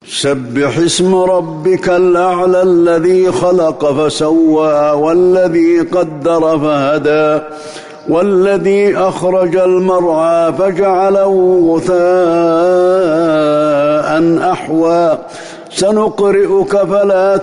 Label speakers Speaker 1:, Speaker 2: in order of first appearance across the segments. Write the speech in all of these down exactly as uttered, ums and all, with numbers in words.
Speaker 1: سبح اسم ربك الأعلى الذي خلق فسوى والذي قدر فهدى والذي أخرج المرعى فجعله غثاء أحوى سنقرئك فلا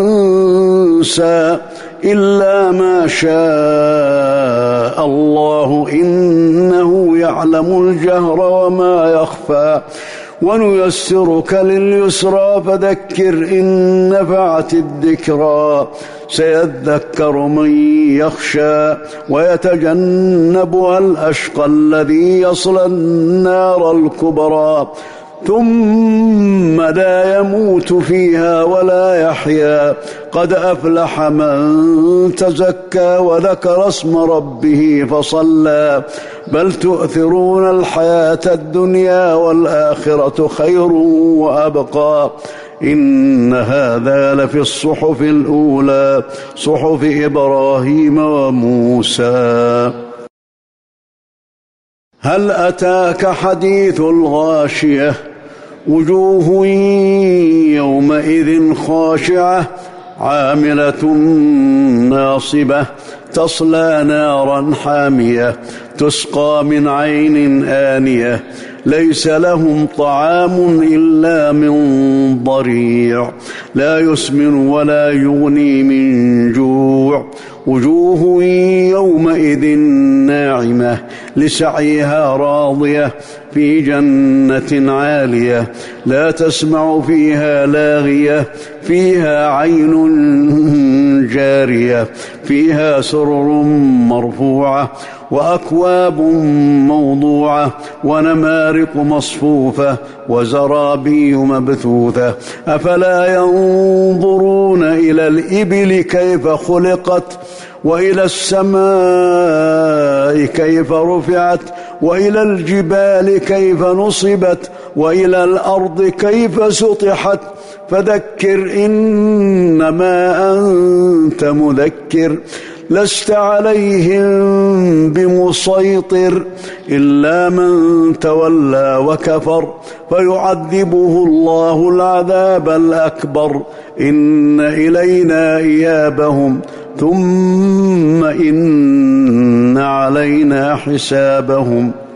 Speaker 1: تنسى إلا ما شاء الله إنه يعلم الجهر وما يخفى ونيسرك لليسرى فذكر إن نفعت الذكرى سيذكر من يخشى ويتجنبها الأشقى الذي يصلى النار الكبرى ثم لا يموت فيها ولا يحيا قد أفلح من تزكى وذكر اسم ربه فصلى بل تؤثرون الحياة الدنيا والآخرة خير وأبقى إن هذا لفي الصحف الأولى صحف إبراهيم وموسى. هل أتاك حديث الغاشية وجوه يومئذ خاشعة عاملة ناصبة تصلى نارا حامية تسقى من عين آنية ليس لهم طعام إلا من ضريع لا يسمن ولا يغني من جوع وجوه يومئذ ناعمة لسعيها راضية في جنة عالية لا تسمع فيها لاغية فيها عين جارية فيها سرر مرفوعة وأكواب موضوعة ونمارق مصفوفة وزرابي مبثوثة أفلا ينظرون إلى الإبل كيف خلقت وإلى السماء كيف رفعت وإلى الجبال كيف نصبت وإلى الأرض كيف سطحت فذكر إنما أنت مذكر لست عليهم بمسيطر إلا من تولى وكفر فيعذبه الله العذاب الأكبر إن إلينا إيابهم ثم إن علينا حسابهم.